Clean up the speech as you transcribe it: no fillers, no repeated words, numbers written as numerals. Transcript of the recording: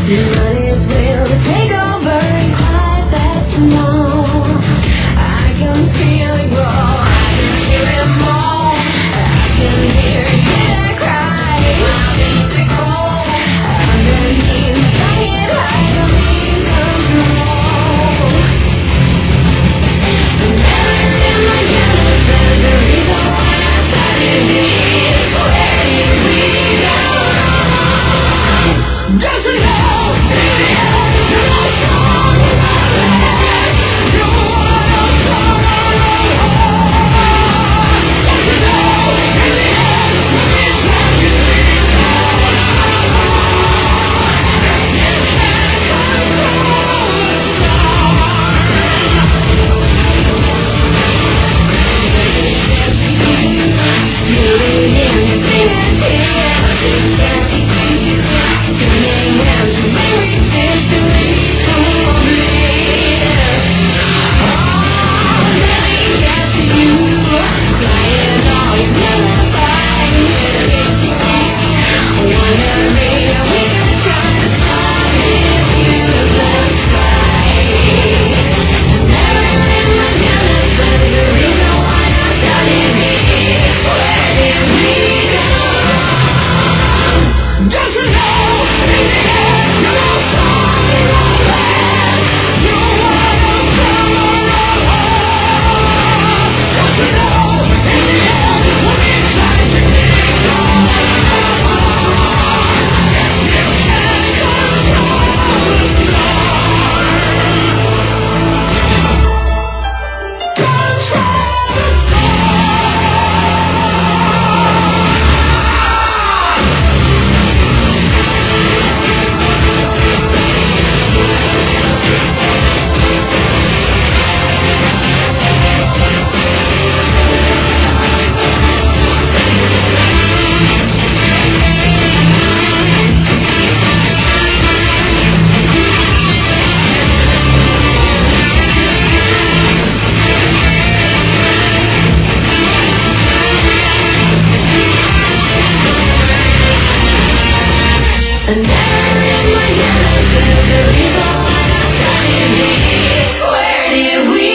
Let his will take over and quiet that small. I can feel it grow, I can hear him moan, I can hear it cry. My music cold, underneath my giant high, the mean control. Never in my genesis, the reason why I started this. Where did we go wrong? Don't you know? And never in my genesis, the reason why I started this. Where did we